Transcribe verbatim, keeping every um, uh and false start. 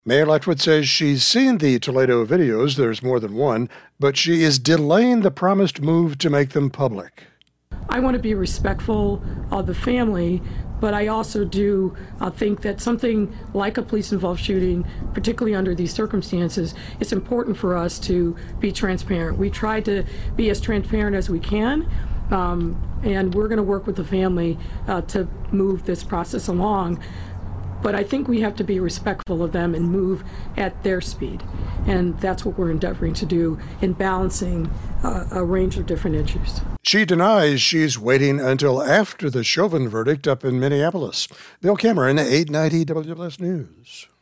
Mayor Lightfoot says she's seen the Toledo videos, there's more than one, but she is delaying the promised move to make them public. I want to be respectful of the family, but I also do uh, think that something like a police-involved shooting, particularly under these circumstances, it's important for us to be transparent. We try to be as transparent as we can, um, and we're going to work with the family uh, to move this process along. But I think we have to be respectful of them and move at their speed. And that's what we're endeavoring to do in balancing uh, a range of different issues. She denies she's waiting until after the Chauvin verdict up in Minneapolis. Bill Cameron, eight ninety W L S News.